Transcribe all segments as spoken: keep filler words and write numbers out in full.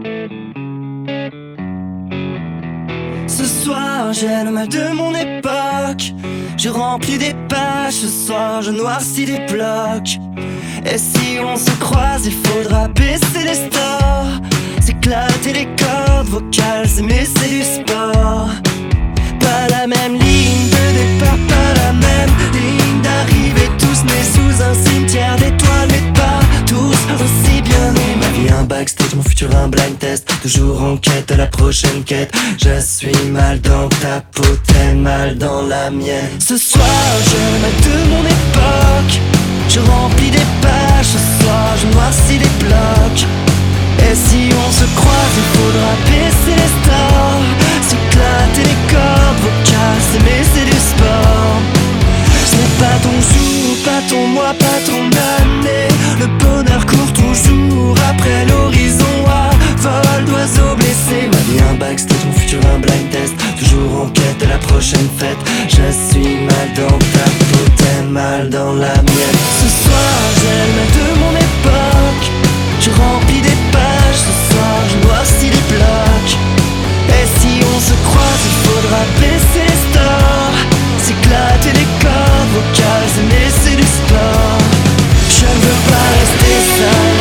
Ce soir j'ai le mal de mon époque. Je remplis des pages, ce soir je noircis des blocs. Et si on se croise, il faudra baisser les stores, s'éclater les cordes vocales, s'aimer c'est du sport. Pas la même ligne de départ, pas la même ligne d'arrivée. Tous nés sous un cimetière d'étoiles, mais pas tous aussi bien nés. Ma vie un backstage, mon futur un blind test. Toujours en quête de la prochaine quête. Je suis mal dans ta peau, t'es mal dans la mienne. Ce soir j'ai le mal de mon époque. Je remplis des pages, ce soir je noircis des blocs. Et si on se croise, il faudra baisser les stores, s'éclater les cordes vocales, s'aimer c'est du sport. Ce n'est pas ton jour, pas ton mois, pas ton année. Le bonheur court toujours après l'horizon à vol d'oiseaux blessés. Ma vie un backstage, mon futur un blind test. Toujours en quête de la prochaine fête. Je suis mal dans ta peau, t'es mal dans la mienne. Ce soir j'ai le mal de mon époque. Je remplis des pages, ce soir je noircis les blocs. Et si on se croise, il faudra baisser les stores, s'éclater les cordes vocales, mais c'est du sport. Je ne veux pas rester seul.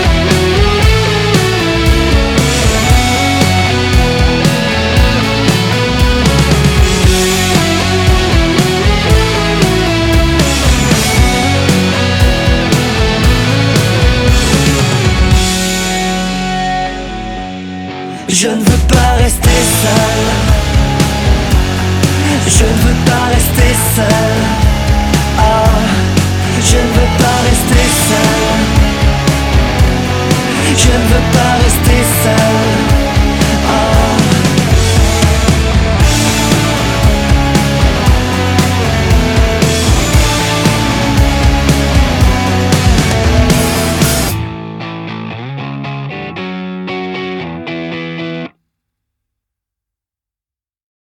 Je ne veux pas rester seul. Je ne veux pas rester seul. Ah, je ne veux pas rester seul. Je ne veux pas